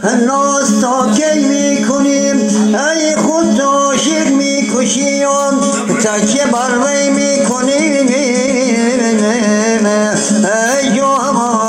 ناز تا کی میکنیم ای خود عاشق میکشیم تکیه بر وی میکنیم ای جوان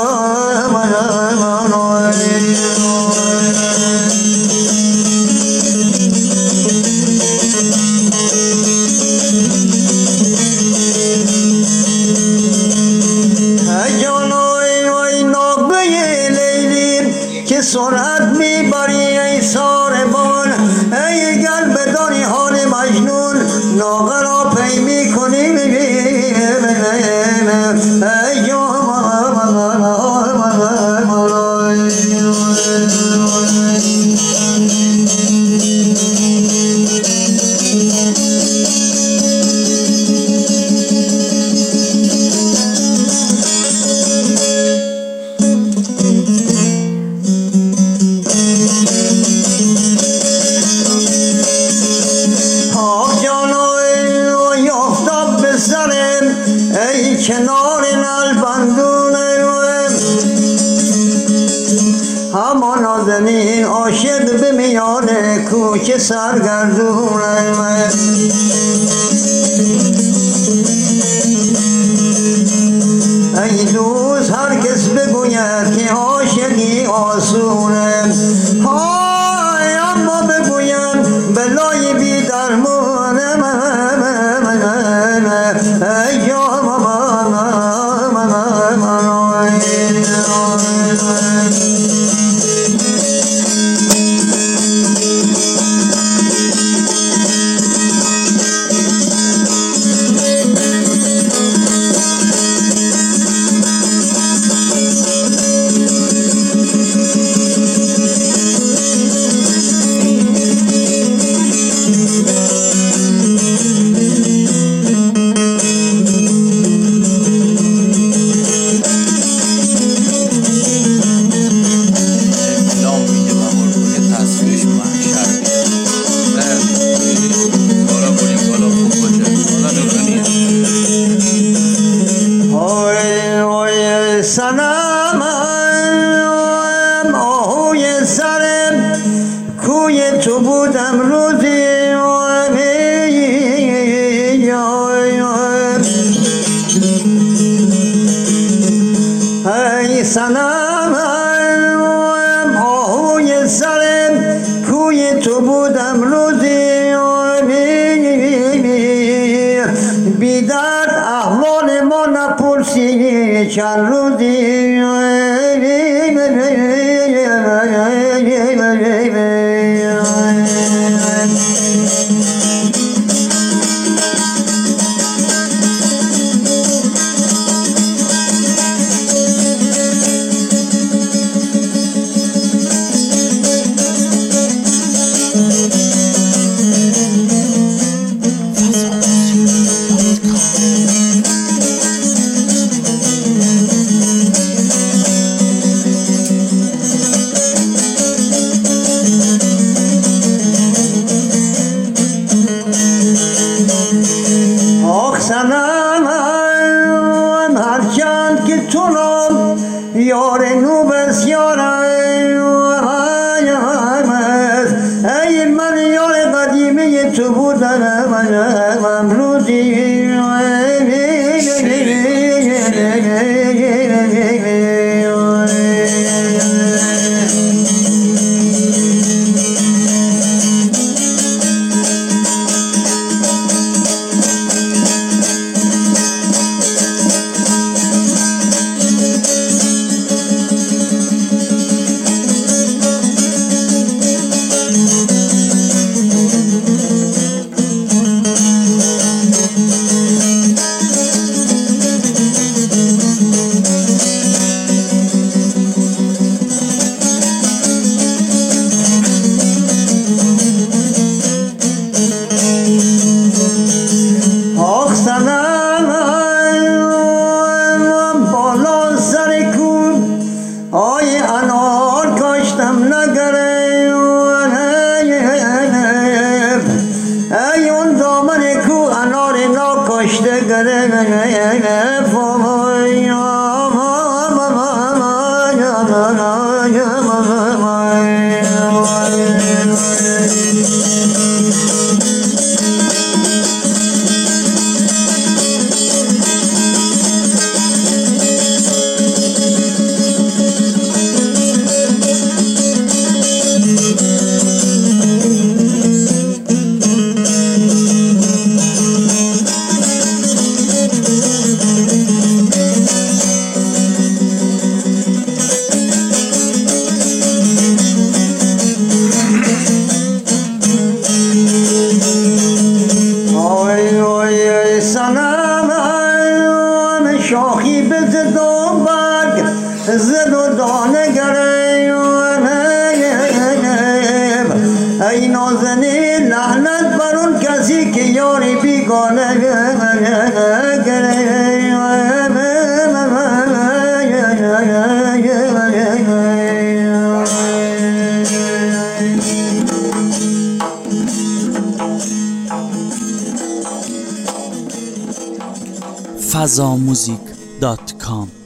که سرعت میبری ای ساربان ای قلب داری حال مجنون ناغه را پی میکنی ای کنار نلبندون همان نازنین عاشق به میان کوچه سرگردون ای دوست هر کس بگوید که عاشقی آسونه های اما بگوید بلای بی درمونه ای سنم آهوی سرم کوی تو بودم روزی ای سنم آهوی سرم کوی تو بودم روزی بیدر احوال ما نپرسی چند روزی سنم هرچند که تو نام یار نو بسیار ای من یار قدیمه تو بودم امروزی Gare زد و دانه گریم ای نازنین لعنت بر اون کسی که یاری بیگانه fazamusic.com